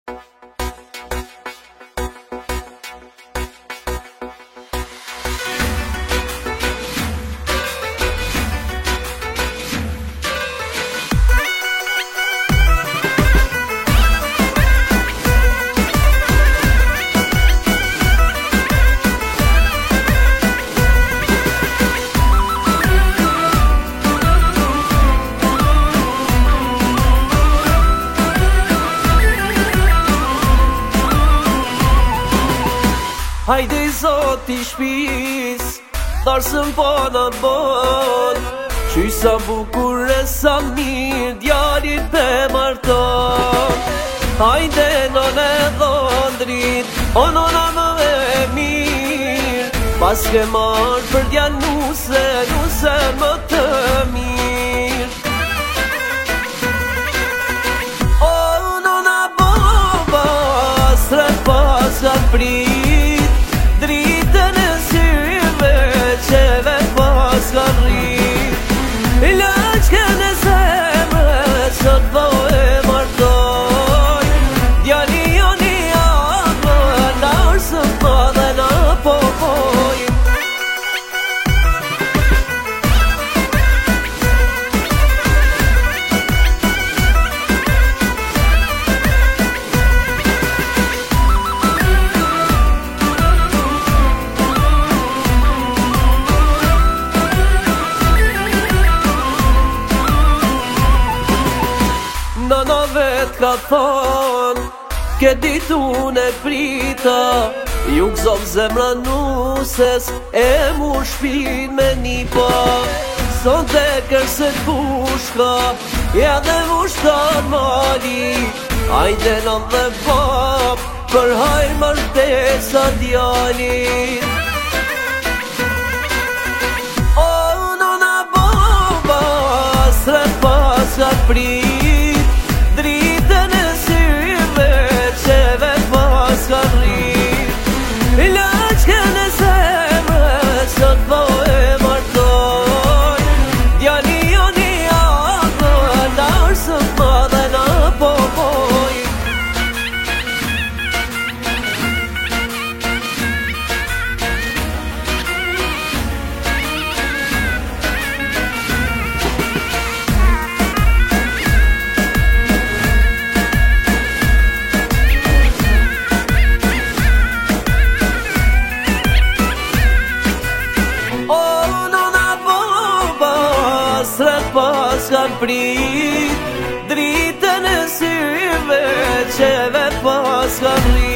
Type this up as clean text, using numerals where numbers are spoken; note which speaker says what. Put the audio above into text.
Speaker 1: Hajde i Zot i shpis, tharsën po në bon, qysh sa bukur e sa mirë, djalit pe marton. Hajde nën e dhondrit, o nona më e mirë, pas ke marrë për djal nuse më të mirë. O nona baba, sret pas ka prit, dritën e syve qeve pas ka rrit. Laqken e zemre sot po e martoj, djali jo një avë, na ursën pa dhe na popoj. Nana vet ka thonë, ke ditun e prita, ju gëzov zemra nuses, e mu shpin me nipa. Sot e kërse t'pushka, ja dhe mu shtar mali, hajde nën dhe bab, për hajr martesa djalit. O nona baba, sret pas ka prit, dritën e syve qeve pas ka rrit. Laqken e zemre sot po e martoj, djali jo një avë, na ursën ma dhe na popoj. Sret pas kan prit, dritën e syve qeve pas kan rrit.